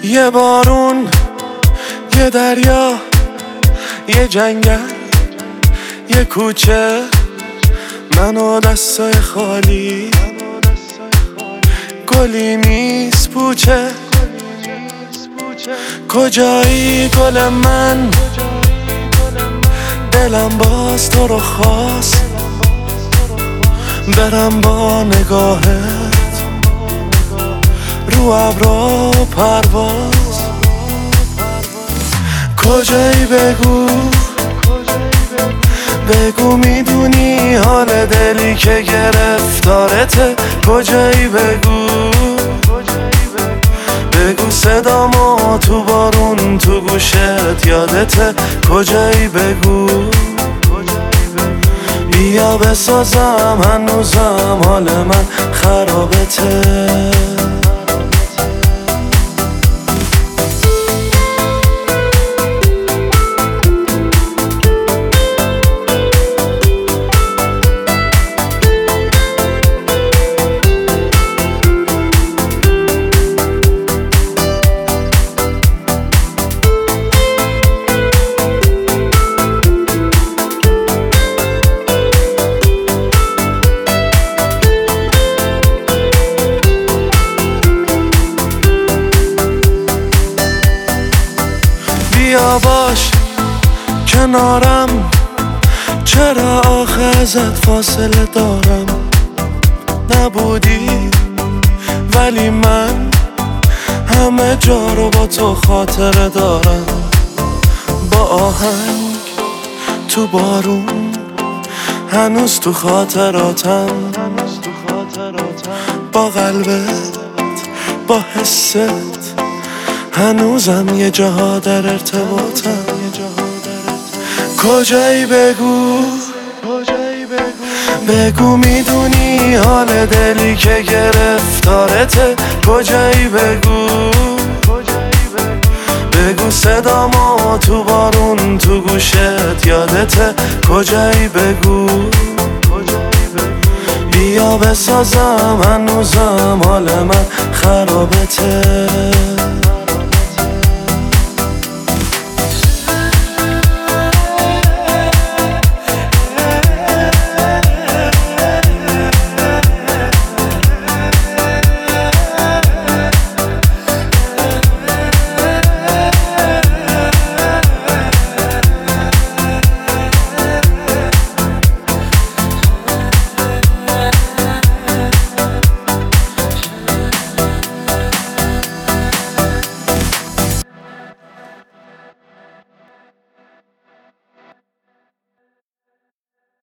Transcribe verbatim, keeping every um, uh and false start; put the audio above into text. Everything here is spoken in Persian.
یه بارون، یه دریا، یه جنگل، یه کوچه، من و دستای خالی، گلی نیست پوچه. کجایی گل من؟ دلم باز تو رو خواست، برم با نگاهت رو ابرا پرواز. کجایی بگو، بگو میدونی حال دلی که گرفتارته. کجایی بگو، بگو صدامو تو بارون تو گوشت یادته. کجایی بگو، بیا بسازم هنوزم حال من خرابته. بیا باش کنارم، چرا آخه ازت فاصله دارم؟ نبودی ولی من همه جا رو با تو خاطره دارم. با آهنگ تو بارون هنوز تو خاطراتم، با قلبت با حست هنوزم یه جاها در ارتباطم. کجایی بگو، بگو میدونی حال دلی که گرفتارته. کجایی بگو، بگو صدامو تو بارون تو گوشت یادته. کجایی بگو، بیا بسازم هنوزم حال من خرابته.